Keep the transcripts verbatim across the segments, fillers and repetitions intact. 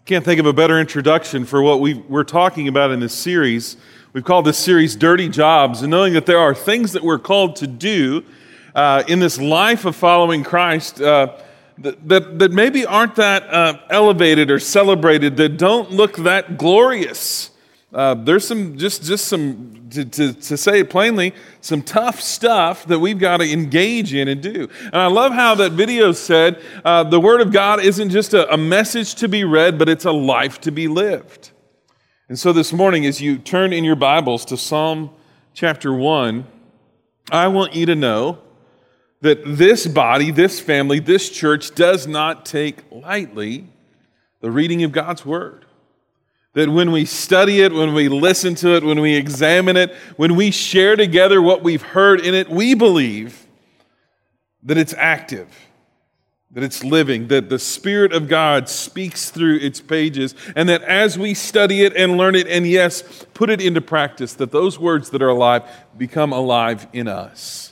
Can't think of a better introduction for what we we're talking about in this series. We've called this series Dirty Jobs, and knowing that there are things that we're called to do uh, in this life of following Christ uh, that, that, that maybe aren't that uh, elevated or celebrated, that don't look that glorious. Uh, there's some, just, just some, to, to, to say it plainly, some tough stuff that we've got to engage in and do. And I love how that video said, uh, the Word of God isn't just a, a message to be read, but it's a life to be lived. And so this morning, as you turn in your Bibles to Psalm chapter one, I want you to know that this body, this family, this church does not take lightly the reading of God's Word. That when we study it, when we listen to it, when we examine it, when we share together what we've heard in it, we believe that it's active, that it's living, that the Spirit of God speaks through its pages, and that as we study it and learn it, and yes, put it into practice, that those words that are alive become alive in us.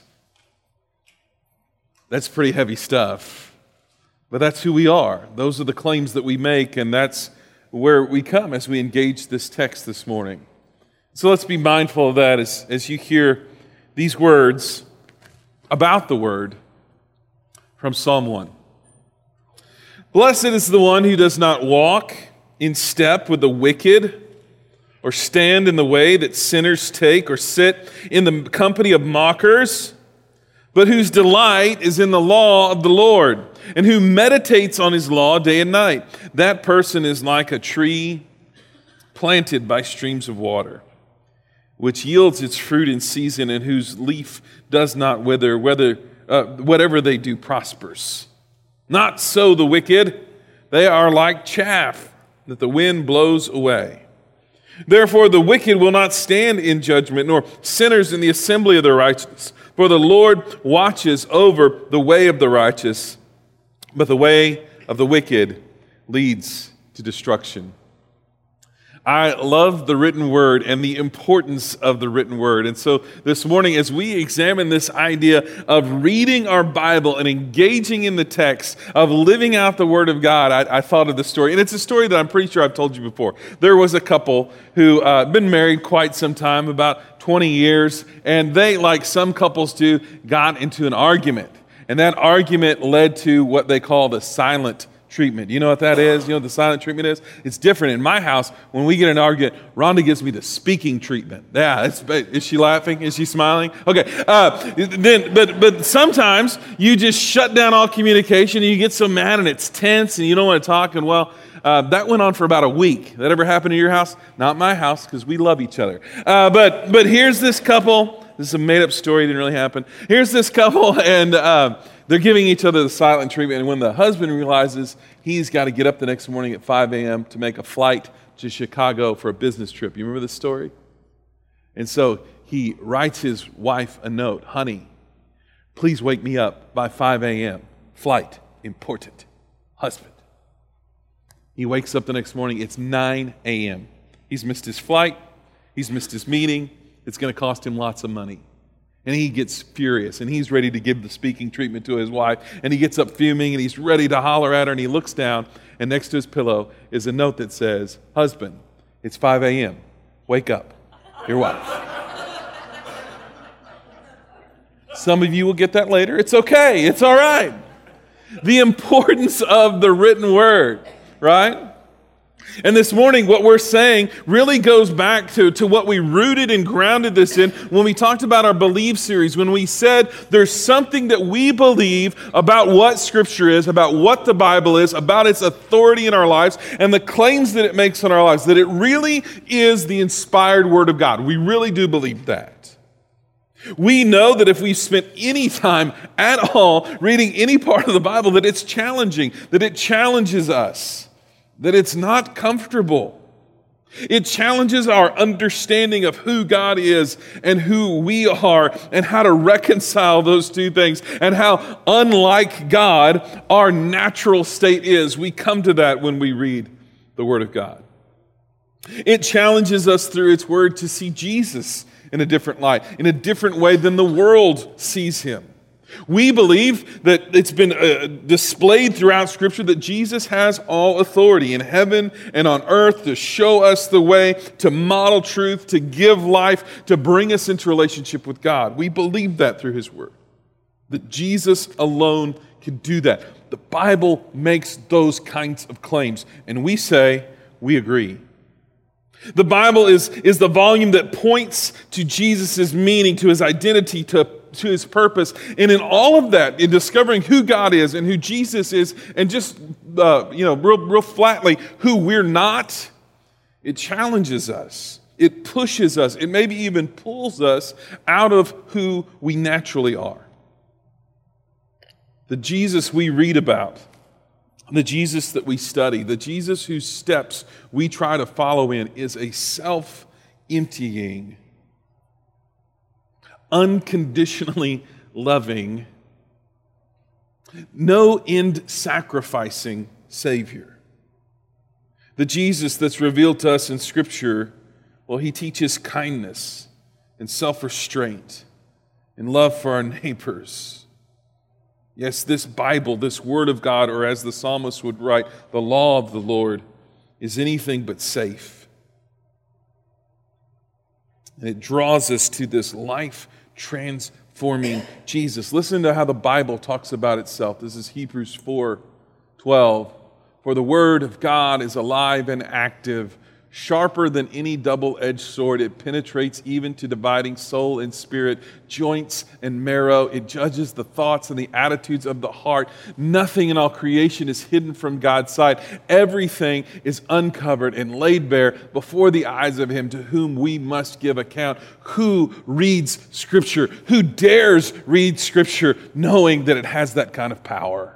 That's pretty heavy stuff, but that's who we are. Those are the claims that we make, and that's where we come as we engage this text this morning. So let's be mindful of that as, as you hear these words about the Word from Psalm one. Blessed is the one who does not walk in step with the wicked, or stand in the way that sinners take, or sit in the company of mockers, but whose delight is in the law of the Lord, and who meditates on his law day and night. That person is like a tree planted by streams of water, which yields its fruit in season, and whose leaf does not wither, whether uh, whatever they do prospers. Not so the wicked. They are like chaff that the wind blows away. Therefore the wicked will not stand in judgment, nor sinners in the assembly of the righteous. For the Lord watches over the way of the righteous, but the way of the wicked leads to destruction. I love the written word and the importance of the written word. And so this morning, as we examine this idea of reading our Bible and engaging in the text, of living out the Word of God, I, I thought of this story. And it's a story that I'm pretty sure I've told you before. There was a couple who uh, been married quite some time, about twenty years, and they, like some couples do, got into an argument. And that argument led to what they call the silent treatment. You know what that is? You know what the silent treatment is? It's different. In my house, when we get an argument, Rhonda gives me the speaking treatment. Yeah, it's, is she laughing? Is she smiling? Okay. Uh, then, but but sometimes you just shut down all communication and you get so mad and it's tense and you don't want to talk. And well, uh, that went on for about a week. That ever happened in your house? Not my house, because we love each other. Uh, but but here's this couple. This is a made-up story. It didn't really happen. Here's this couple, and uh, they're giving each other the silent treatment. And when the husband realizes he's got to get up the next morning at five a.m. to make a flight to Chicago for a business trip. You remember this story? And so he writes his wife a note. Honey, please wake me up by five a.m. Flight, important. Husband. He wakes up the next morning. It's nine a.m. He's missed his flight. He's missed his meeting. It's going to cost him lots of money. And he gets furious, and he's ready to give the speaking treatment to his wife. And he gets up fuming, and he's ready to holler at her, and he looks down, and next to his pillow is a note that says, husband, it's five a.m. Wake up. Your wife. Some of you will get that later. It's okay. It's all right. The importance of the written word, right? And this morning, what we're saying really goes back to, to what we rooted and grounded this in when we talked about our Believe series, when we said there's something that we believe about what Scripture is, about what the Bible is, about its authority in our lives, and the claims that it makes in our lives, that it really is the inspired Word of God. We really do believe that. We know that if we've spent any time at all reading any part of the Bible, that it's challenging, that it challenges us. That it's not comfortable. It challenges our understanding of who God is and who we are and how to reconcile those two things and how unlike God our natural state is. We come to that when we read the Word of God. It challenges us through its Word to see Jesus in a different light, in a different way than the world sees Him. We believe that it's been uh, displayed throughout Scripture that Jesus has all authority in heaven and on earth to show us the way, to model truth, to give life, to bring us into relationship with God. We believe that through His Word, that Jesus alone can do that. The Bible makes those kinds of claims, and we say we agree. The Bible is, is the volume that points to Jesus' meaning, to His identity, to to His purpose. And in all of that, in discovering who God is and who Jesus is, and just, uh, you know, real, real flatly, who we're not, it challenges us. It pushes us. It maybe even pulls us out of who we naturally are. The Jesus we read about, the Jesus that we study, the Jesus whose steps we try to follow in, is a self-emptying, unconditionally loving, no end sacrificing Savior. The Jesus that's revealed to us in Scripture, well, He teaches kindness and self-restraint and love for our neighbors. Yes, this Bible, this Word of God, or as the psalmist would write, the law of the Lord is anything but safe. And it draws us to this life transforming Jesus. Listen to how the Bible talks about itself. This is Hebrews four twelve. For the word of God is alive and active, sharper than any double-edged sword. It penetrates even to dividing soul and spirit, joints and marrow. It judges the thoughts and the attitudes of the heart. Nothing in all creation is hidden from God's sight. Everything is uncovered and laid bare before the eyes of Him to whom we must give account. Who reads Scripture? Who dares read Scripture knowing that it has that kind of power?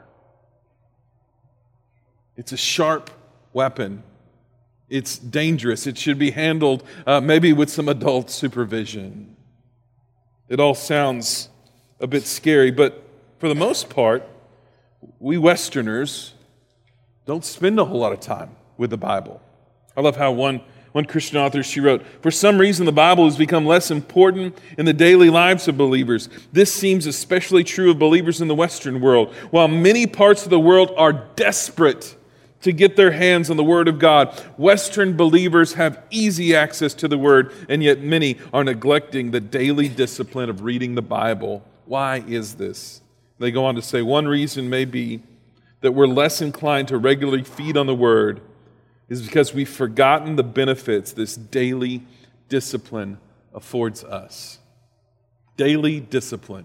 It's a sharp weapon. It's dangerous. It should be handled uh, maybe with some adult supervision. It all sounds a bit scary, but for the most part, we Westerners don't spend a whole lot of time with the Bible. I love how one, one Christian author, she wrote, for some reason the Bible has become less important in the daily lives of believers. This seems especially true of believers in the Western world. While many parts of the world are desperate to get their hands on the Word of God, Western believers have easy access to the Word, and yet many are neglecting the daily discipline of reading the Bible. Why is this? They go on to say, one reason may be that we're less inclined to regularly feed on the Word is because we've forgotten the benefits this daily discipline affords us. Daily discipline.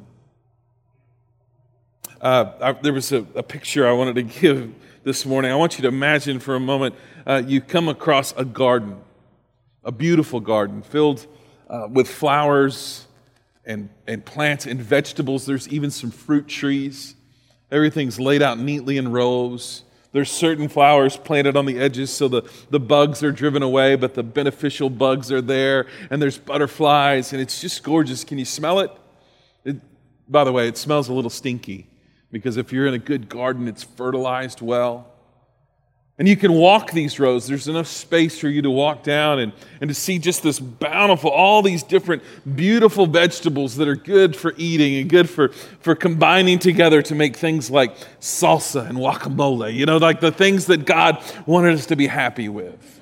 Uh, I, there was a, a picture I wanted to give this morning. I want you to imagine for a moment uh, you come across a garden, a beautiful garden filled uh, with flowers and, and plants and vegetables. There's even some fruit trees. Everything's laid out neatly in rows. There's certain flowers planted on the edges so the, the bugs are driven away, but the beneficial bugs are there. And there's butterflies, and it's just gorgeous. Can you smell it? it by the way, it smells a little stinky, because if you're in a good garden, it's fertilized well. And you can walk these rows. There's enough space for you to walk down and, and to see just this bountiful, all these different beautiful vegetables that are good for eating and good for, for combining together to make things like salsa and guacamole. You know, like the things that God wanted us to be happy with.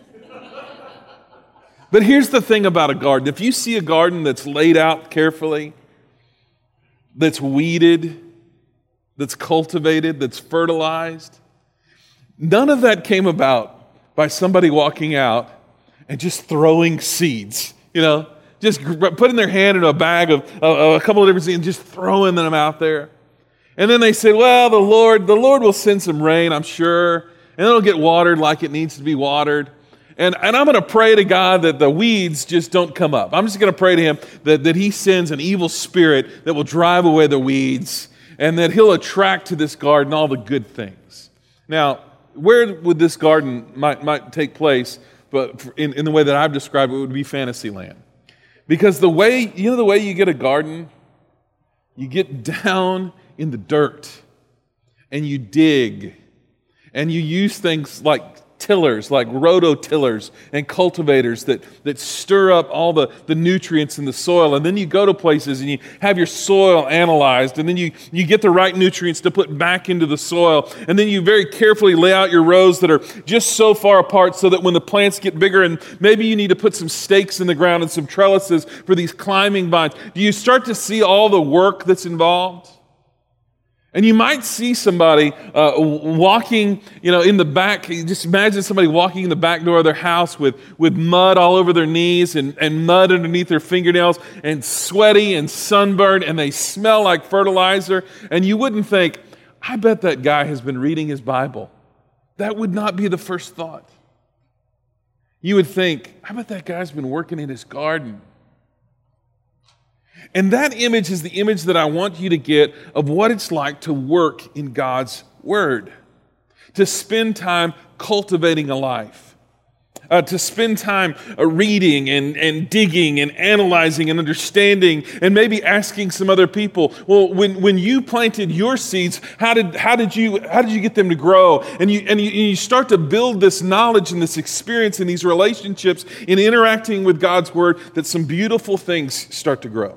But here's the thing about a garden. If you see a garden that's laid out carefully, that's weeded, that's cultivated, that's fertilized, none of that came about by somebody walking out and just throwing seeds, you know, just putting their hand in a bag of, of a couple of different seeds and just throwing them out there. And then they said, well, the Lord, the Lord will send some rain, I'm sure, and it'll get watered like it needs to be watered. And, and I'm going to pray to God that the weeds just don't come up. I'm just going to pray to Him that, that He sends an evil spirit that will drive away the weeds, and that He'll attract to this garden all the good things. Now, where would this garden might, might take place, but in, in the way that I've described it, it would be Fantasyland. Because the way, you know the way you get a garden? You get down in the dirt, and you dig, and you use things like tillers, like rototillers and cultivators that, that stir up all the, the nutrients in the soil. And then you go to places and you have your soil analyzed, and then you, you get the right nutrients to put back into the soil. And then you very carefully lay out your rows that are just so far apart so that when the plants get bigger, and maybe you need to put some stakes in the ground and some trellises for these climbing vines, do you start to see all the work that's involved? And you might see somebody uh, walking, you know, in the back. Just imagine somebody walking in the back door of their house with, with mud all over their knees and, and mud underneath their fingernails and sweaty and sunburned, and they smell like fertilizer. And you wouldn't think, I bet that guy has been reading his Bible. That would not be the first thought. You would think, I bet that guy's been working in his garden. And that image is the image that I want you to get of what it's like to work in God's Word, to spend time cultivating a life, uh, to spend time uh, reading and, and digging and analyzing and understanding, and maybe asking some other people, well, when, when you planted your seeds, how did how did you how did you get them to grow? And you and you, and you start to build this knowledge and this experience and these relationships in interacting with God's Word, that some beautiful things start to grow.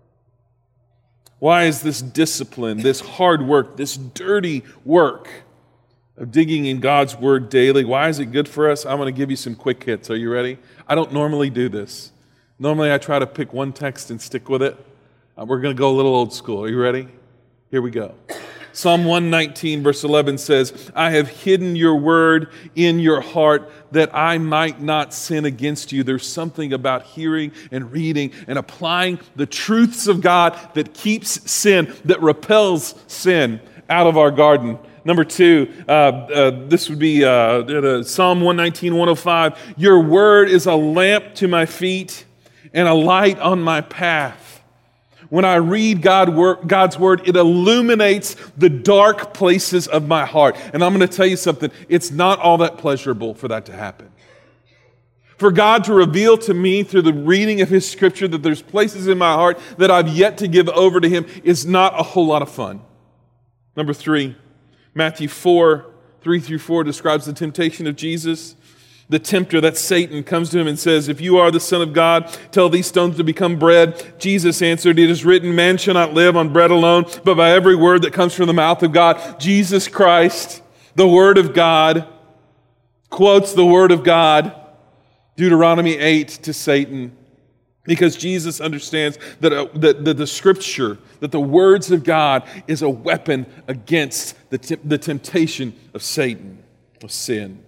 Why is this discipline, this hard work, this dirty work of digging in God's Word daily, why is it good for us? I'm going to give you some quick hits. Are you ready? I don't normally do this. Normally I try to pick one text and stick with it. Uh, we're going to go a little old school. Are you ready? Here we go. Psalm one nineteen verse eleven says, I have hidden your word in your heart that I might not sin against you. There's something about hearing and reading and applying the truths of God that keeps sin, that repels sin out of our garden. Number two, uh, uh, this would be uh, uh, Psalm one nineteen, one oh five. Your word is a lamp to my feet and a light on my path. When I read God, God's Word, it illuminates the dark places of my heart. And I'm going to tell you something, it's not all that pleasurable for that to happen. For God to reveal to me through the reading of His Scripture that there's places in my heart that I've yet to give over to Him is not a whole lot of fun. Number three, Matthew four, three through four describes the temptation of Jesus. The tempter, that's Satan, comes to him and says, if you are the Son of God, tell these stones to become bread. Jesus answered, it is written, man shall not live on bread alone, but by every word that comes from the mouth of God. Jesus Christ, the Word of God, quotes the Word of God, Deuteronomy eight, to Satan. Because Jesus understands that, uh, that, that the Scripture, that the words of God is a weapon against the, te- the temptation of Satan, of sin.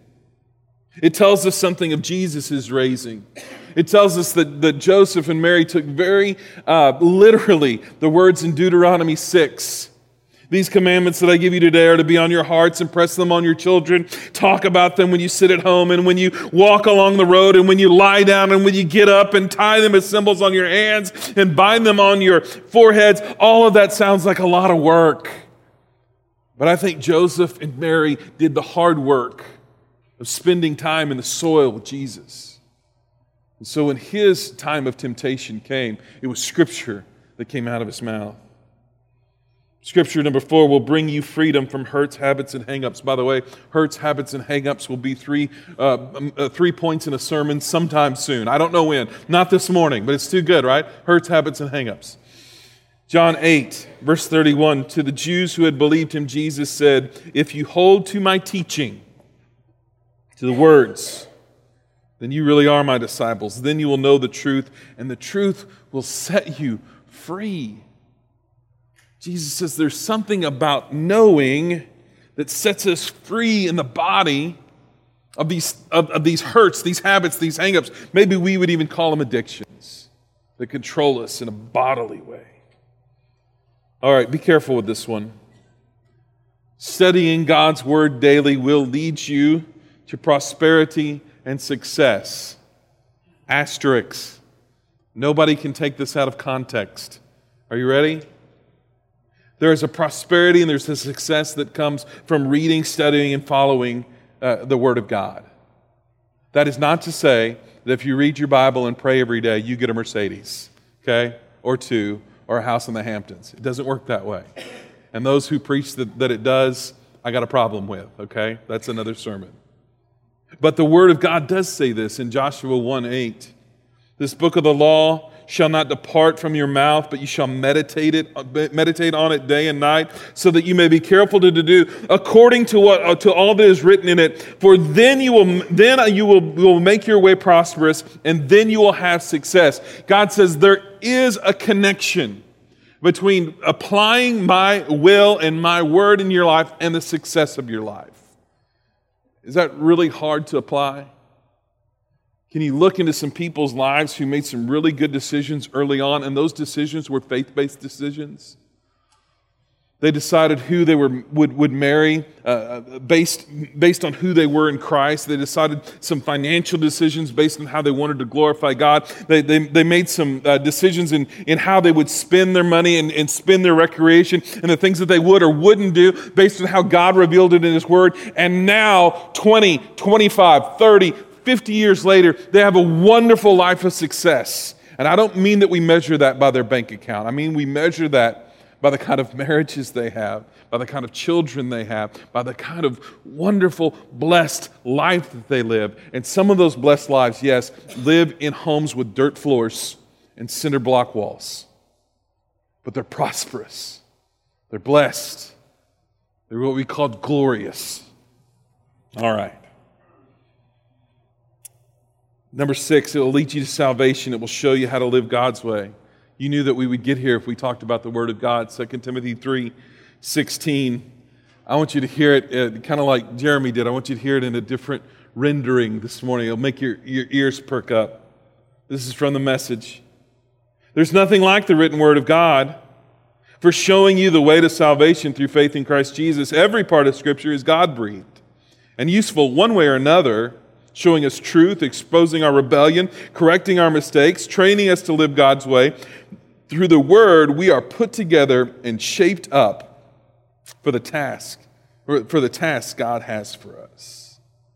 It tells us something of Jesus' raising. It tells us that, that Joseph and Mary took very uh, literally the words in Deuteronomy six. These commandments that I give you today are to be on your hearts, and press them on your children. Talk about them when you sit at home and when you walk along the road and when you lie down and when you get up, and tie them as symbols on your hands and bind them on your foreheads. All of that sounds like a lot of work. But I think Joseph and Mary did the hard work of spending time in the soil with Jesus. And so when his time of temptation came, it was Scripture that came out of his mouth. Scripture number four will bring you freedom from hurts, habits, and hang-ups. By the way, hurts, habits, and hang-ups will be three, uh, uh, three points in a sermon sometime soon. I don't know when. Not this morning, but it's too good, right? Hurts, habits, and hang-ups. John eight, verse thirty-one, to the Jews who had believed him, Jesus said, if you hold to my teaching, to the words, then you really are my disciples. Then you will know the truth, and the truth will set you free. Jesus says there's something about knowing that sets us free in the body of these, of, of these hurts, these habits, these hang-ups. Maybe we would even call them addictions that control us in a bodily way. All right, be careful with this one. Studying God's Word daily will lead you to prosperity and success. Asterisk. Nobody can take this out of context. Are you ready? There is a prosperity and there's a success that comes from reading, studying, and following uh, the Word of God. That is not to say that if you read your Bible and pray every day, you get a Mercedes, okay, or two, or a house in the Hamptons. It doesn't work that way. And those who preach that, that it does, I got a problem with, okay? That's another sermon. But the Word of God does say this in Joshua one eight. This book of the law shall not depart from your mouth, but you shall meditate it, meditate on it day and night, so that you may be careful to do according to what to all that is written in it. For then you will then you will, will make your way prosperous, and then you will have success. God says there is a connection between applying my will and my word in your life and the success of your life. Is that really hard to apply? Can you look into some people's lives who made some really good decisions early on, and those decisions were faith-based decisions? They decided who they were would, would marry uh, based, based on who they were in Christ. They decided some financial decisions based on how they wanted to glorify God. They, they, they made some uh, decisions in, in how they would spend their money and, and spend their recreation and the things that they would or wouldn't do based on how God revealed it in His Word. And now, twenty, twenty-five, thirty, fifty years later, they have a wonderful life of success. And I don't mean that we measure that by their bank account. I mean we measure that by the kind of marriages they have, by the kind of children they have, by the kind of wonderful, blessed life that they live. And some of those blessed lives, yes, live in homes with dirt floors and cinder block walls. But they're prosperous. They're blessed. They're what we call glorious. All right. Number six, it will lead you to salvation. It will show you how to live God's way. You knew that we would get here if we talked about the Word of God. Second Timothy three sixteen. I want you to hear it uh, kind of like Jeremy did. I want you to hear it in a different rendering this morning. It'll make your, your ears perk up. This is from the Message. There's nothing like the written Word of God for showing you the way to salvation through faith in Christ Jesus. Every part of Scripture is God-breathed and useful one way or another, showing us truth, exposing our rebellion, correcting our mistakes, training us to live God's way. Through the Word, we are put together and shaped up for the task, for the task God has for us.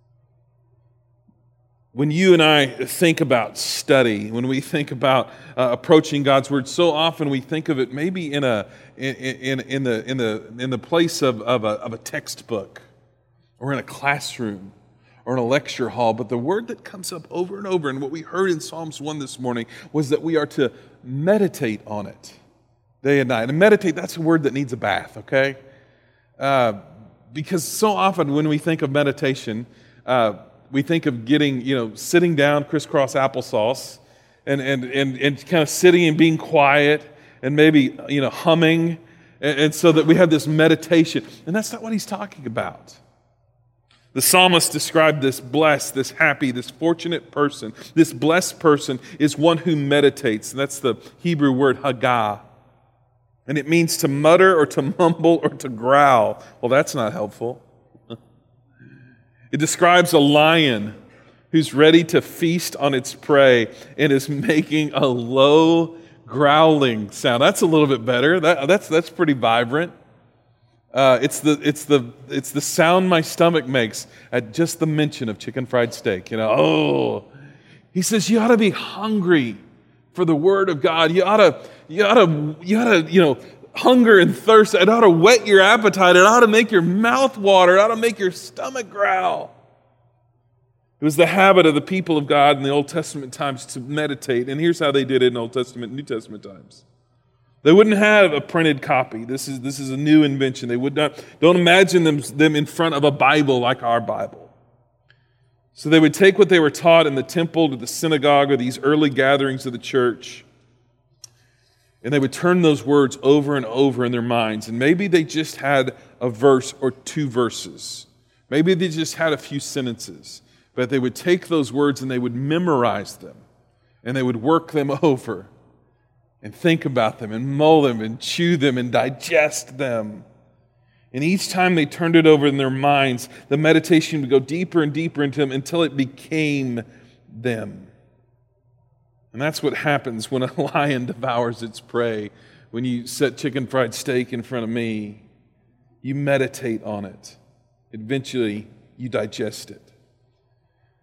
When you and I think about study, when we think about uh, approaching God's Word, so often we think of it maybe in a in, in, in the in the in the place of, of a of a textbook or in a classroom or in a lecture hall, but the word that comes up over and over, and what we heard in Psalms one this morning, was that we are to meditate on it day and night. And meditate, that's a word that needs a bath, okay? Uh, because so often when we think of meditation, uh, we think of getting, you know, sitting down, crisscross applesauce, and and and, and kind of sitting and being quiet, and maybe, you know, humming, and, and so that we have this meditation. And that's not what he's talking about. The psalmist described this blessed, this happy, this fortunate person. This blessed person is one who meditates. And that's the Hebrew word hagah. And it means to mutter or to mumble or to growl. Well, that's not helpful. It describes a lion who's ready to feast on its prey and is making a low growling sound. That's a little bit better. That, that's, that's pretty vibrant. Uh, it's the it's the it's the sound my stomach makes at just the mention of chicken fried steak. You know, oh, he says you ought to be hungry for the Word of God. You ought to you ought to you ought to you know hunger and thirst. It ought to whet your appetite. It ought to make your mouth water. It ought to make your stomach growl. It was the habit of the people of God in the Old Testament times to meditate, and here's how they did it in Old Testament, New Testament times. They wouldn't have a printed copy. This is, this is a new invention. They would not, don't imagine them, them in front of a Bible like our Bible. So they would take what they were taught in the temple to the synagogue or these early gatherings of the church, and they would turn those words over and over in their minds. And maybe they just had a verse or two verses. Maybe they just had a few sentences. But they would take those words and they would memorize them, and they would work them over and think about them and mull them and chew them and digest them. And each time they turned it over in their minds, the meditation would go deeper and deeper into them until it became them. And that's what happens when a lion devours its prey. When you set chicken fried steak in front of me, you meditate on it. Eventually, you digest it.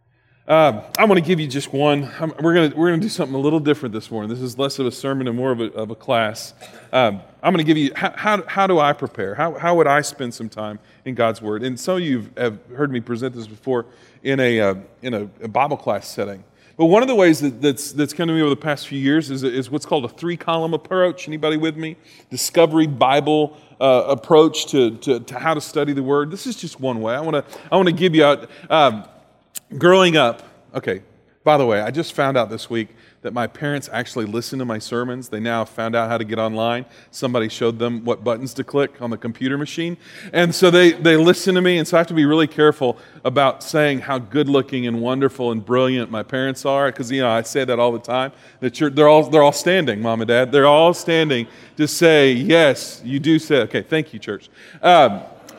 Uh, I want to give you just one. I'm, we're going to we're going to do something a little different this morning. This is less of a sermon and more of a, of a class. Um, I'm going to give you how, how how do I prepare? How how would I spend some time in God's Word? And some of you have heard me present this before in a uh, in a, a Bible class setting. But one of the ways that, that's that's come to me over the past few years is is what's called a three column approach. Anybody with me? Discovery Bible uh, approach to, to to how to study the Word. This is just one way. I want to I want to give you out. Um, Growing up, okay, by the way, I just found out this week that my parents actually listen to my sermons. They now found out how to get online. Somebody showed them what buttons to click on the computer machine. And so they, they listen to me, and so I have to be really careful about saying how good-looking and wonderful and brilliant my parents are, because, you know, I say that all the time. That you're, they're all they're all standing, Mom and Dad. They're all standing to say, yes, you do say, okay, thank you, church. Um,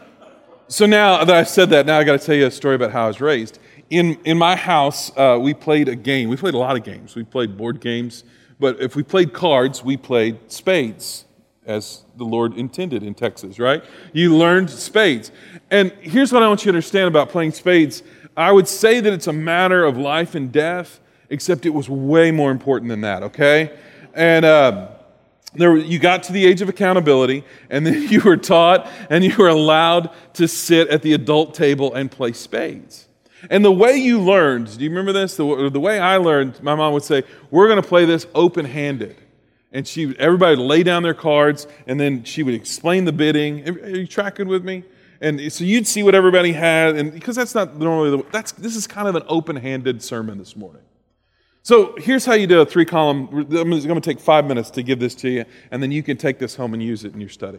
so now that I've said that, now I got to tell you a story about how I was raised. In in my house, uh, we played a game. We played a lot of games. We played board games, but if we played cards, we played spades, as the Lord intended in Texas, right? You learned spades. And here's what I want you to understand about playing spades. I would say that it's a matter of life and death, except it was way more important than that, okay? And uh, there, you got to the age of accountability, and then you were taught and you were allowed to sit at the adult table and play spades. And the way you learned, do you remember this? The, the way I learned, my mom would say, we're going to play this open-handed. And she, everybody would lay down their cards, and then she would explain the bidding. Are you tracking with me? And so you'd see what everybody had, and because that's not normally, the, that's this is kind of an open-handed sermon this morning. So here's how you do a three-column. I'm going to take five minutes to give this to you, and then you can take this home and use it in your study.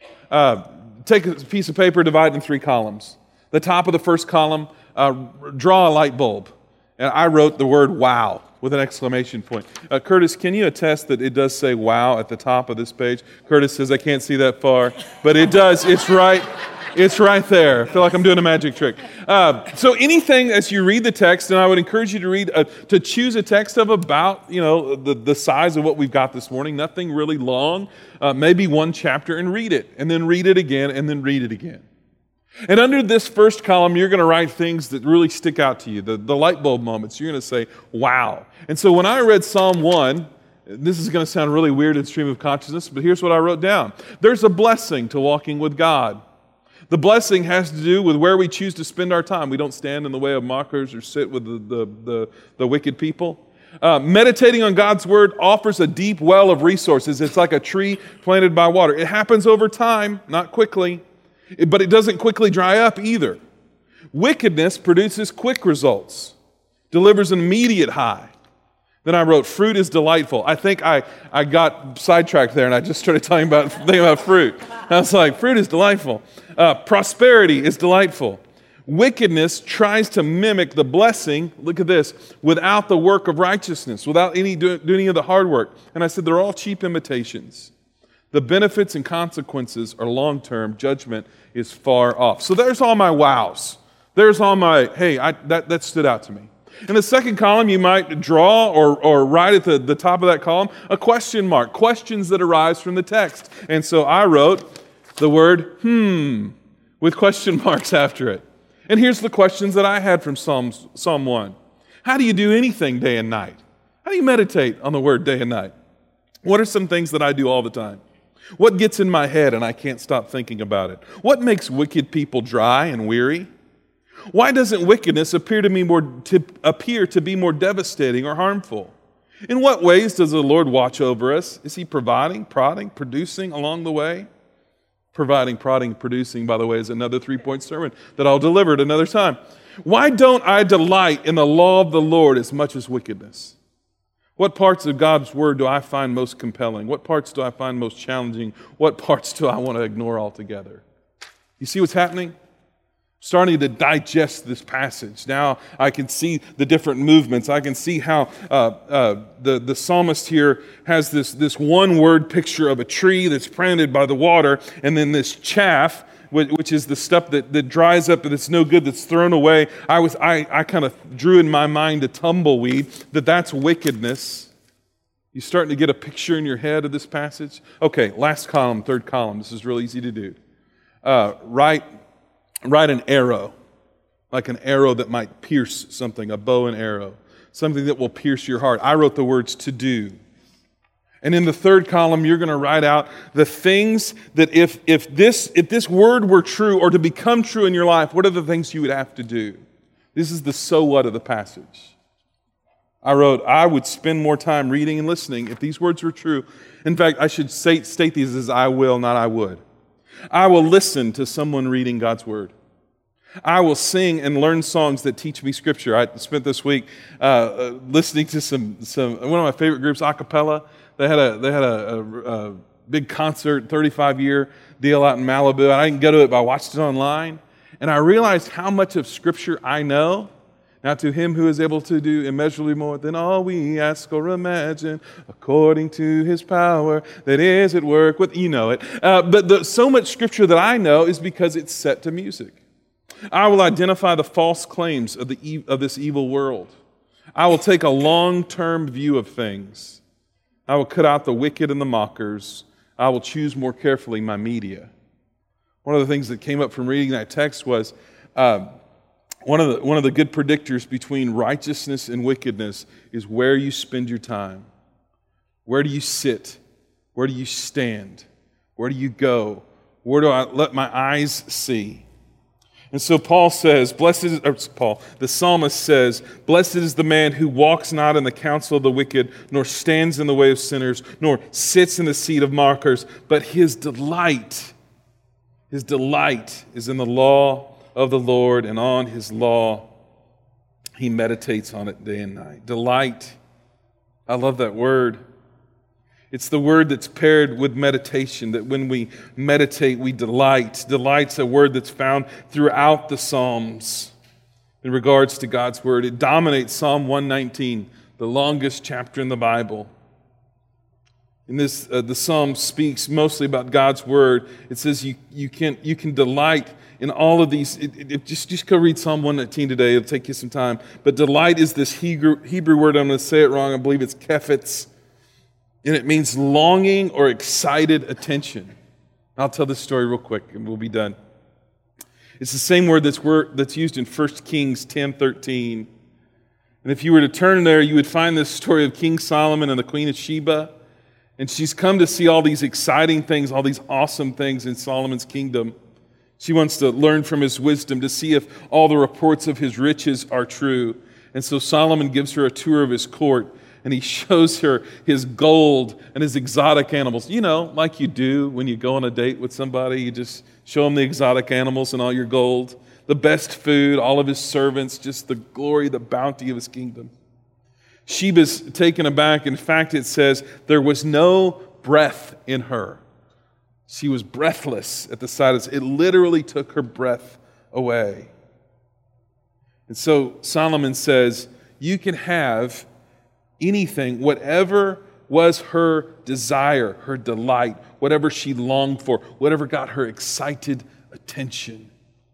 Uh, take a piece of paper, divide it in three columns. The top of the first column, uh, draw a light bulb. And I wrote the word wow with an exclamation point. Uh, Curtis, can you attest that it does say wow at the top of this page? Curtis says, I can't see that far, but it does. It's right. It's right there. I feel like I'm doing a magic trick. Uh, so anything as you read the text, and I would encourage you to read, uh, to choose a text of about, you know, the, the size of what we've got this morning, nothing really long, uh, maybe one chapter, and read it, and then read it again, and then read it again. And under this first column, you're going to write things that really stick out to you, the, the light bulb moments. You're going to say, wow. And so when I read Psalm one, this is going to sound really weird in stream of consciousness, but here's what I wrote down. There's a blessing to walking with God. The blessing has to do with where we choose to spend our time. We don't stand in the way of mockers or sit with the, the, the, the wicked people. Uh, meditating on God's Word offers a deep well of resources. It's like a tree planted by water. It happens over time, not quickly. But it doesn't quickly dry up either. Wickedness produces quick results, delivers an immediate high. Then I wrote, fruit is delightful. I think I, I got sidetracked there and I just started talking about, thinking about fruit. I was like, fruit is delightful. Uh, prosperity is delightful. Wickedness tries to mimic the blessing, look at this, without the work of righteousness, without any do, doing any of the hard work. And I said, they're all cheap imitations. The benefits and consequences are long-term. Judgment is far off. So there's all my wows. There's all my, hey, I, that, that stood out to me. In the second column, you might draw or, or write at the, the top of that column a question mark, questions that arise from the text. And so I wrote the word hmm with question marks after it. And here's the questions that I had from Psalms, Psalm one. How do you do anything day and night? How do you meditate on the word day and night? What are some things that I do all the time? What gets in my head and I can't stop thinking about it? What makes wicked people dry and weary? Why doesn't wickedness appear to me more to appear to be more devastating or harmful? In what ways does the Lord watch over us? Is He providing, prodding, producing along the way? Providing, prodding, producing, by the way, is another three-point sermon that I'll deliver at another time. Why don't I delight in the law of the Lord as much as wickedness? What parts of God's Word do I find most compelling? What parts do I find most challenging? What parts do I want to ignore altogether? You see what's happening? Starting to digest this passage. Now I can see the different movements. I can see how uh, uh, the, the psalmist here has this, this one-word picture of a tree that's planted by the water, and then this chaff, which is the stuff that, that dries up and it's no good, that's thrown away. I was I, I kind of drew in my mind a tumbleweed, that that's wickedness. You starting to get a picture in your head of this passage? Okay, last column, third column. This is real easy to do. Uh, write, write an arrow like an arrow that might pierce something, a bow and arrow, something that will pierce your heart. I wrote the words to do. And in the third column, you're going to write out the things that if, if, this, if this word were true or to become true in your life, what are the things you would have to do? This is the so what of the passage. I wrote, I would spend more time reading and listening if these words were true. In fact, I should say, state these as I will, not I would. I will listen to someone reading God's word. I will sing and learn songs that teach me Scripture. I spent this week uh, uh, listening to some, some one of my favorite groups, a cappella. They had a they had a, a, a big concert, thirty-five year deal out in Malibu. I didn't go to it, but I watched it online, and I realized how much of Scripture I know. Now to Him who is able to do immeasurably more than all we ask or imagine, according to His power that is at work with, you know it. Uh, but the, so much Scripture that I know is because it's set to music. I will identify the false claims of, the, of this evil world. I will take a long-term view of things. I will cut out the wicked and the mockers. I will choose more carefully my media. One of the things that came up from reading that text was uh, one of the one of the good predictors between righteousness and wickedness is where you spend your time. Where do you sit? Where do you stand? Where do you go? Where do I let my eyes see? And so Paul says, blessed is, or Paul, the psalmist says, blessed is the man who walks not in the counsel of the wicked, nor stands in the way of sinners, nor sits in the seat of mockers, but his delight, his delight is in the law of the Lord, and on his law he meditates on it day and night. Delight. I love that word. It's the word that's paired with meditation, that when we meditate, we delight. Delight's a word that's found throughout the Psalms in regards to God's word. It dominates Psalm one nineteen, the longest chapter in the Bible. In this, uh, the Psalm speaks mostly about God's word. It says you, you, can, you can delight in all of these. It, it, it, just, just go read Psalm one nineteen today. It'll take you some time. But delight is this Hebrew, Hebrew word. I'm going to say it wrong. I believe it's kefetz. And it means longing or excited attention. I'll tell this story real quick and we'll be done. It's the same word that's, word that's used in First Kings ten thirteen. And if you were to turn there, you would find this story of King Solomon and the Queen of Sheba. And she's come to see all these exciting things, all these awesome things in Solomon's kingdom. She wants to learn from his wisdom, to see if all the reports of his riches are true. And so Solomon gives her a tour of his court. And he shows her his gold and his exotic animals. You know, like you do when you go on a date with somebody, you just show them the exotic animals and all your gold, the best food, all of his servants, just the glory, the bounty of his kingdom. Sheba's taken aback. In fact, it says there was no breath in her. She was breathless at the sight of this. It literally took her breath away. And so Solomon says, you can have anything, whatever was her desire, her delight, whatever she longed for, whatever got her excited attention.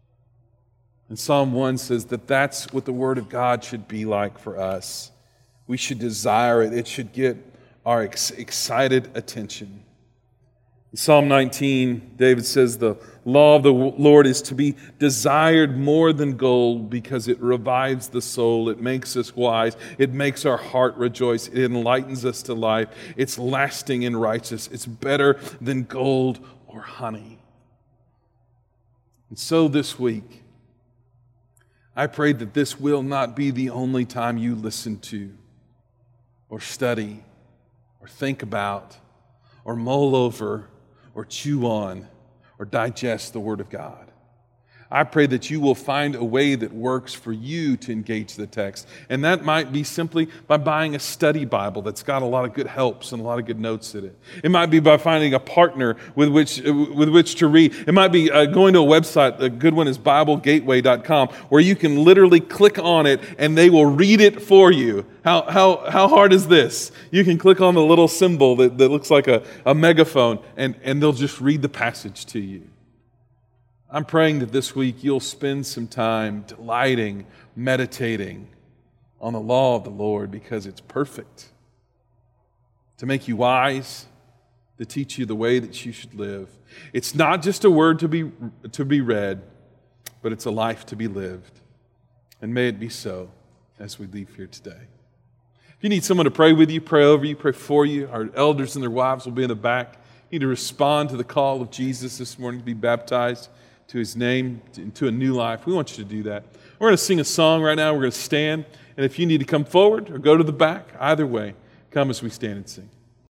And Psalm one says that that's what the Word of God should be like for us. We should desire it. It should get our ex- excited attention. In Psalm nineteen, David says the law of the Lord is to be desired more than gold because it revives the soul. It makes us wise. It makes our heart rejoice. It enlightens us to life. It's lasting and righteous. It's better than gold or honey. And so this week, I pray that this will not be the only time you listen to or study or think about or mull over or chew on, or digest the Word of God. I pray that you will find a way that works for you to engage the text. And that might be simply by buying a study Bible that's got a lot of good helps and a lot of good notes in it. It might be by finding a partner with which with which to read. It might be uh, going to a website. A good one is Bible Gateway dot com, where you can literally click on it and they will read it for you. How how how hard is this? You can click on the little symbol that, that looks like a, a megaphone, and, and they'll just read the passage to you. I'm praying that this week you'll spend some time delighting, meditating on the law of the Lord because it's perfect to make you wise, to teach you the way that you should live. It's not just a word to be to be read, but it's a life to be lived. And may it be so as we leave here today. If you need someone to pray with you, pray over you, pray for you, our elders and their wives will be in the back. You need to respond to the call of Jesus this morning to be baptized to his name, into a new life. We want you to do that. We're going to sing a song right now. We're going to stand. And if you need to come forward or go to the back, either way, come as we stand and sing.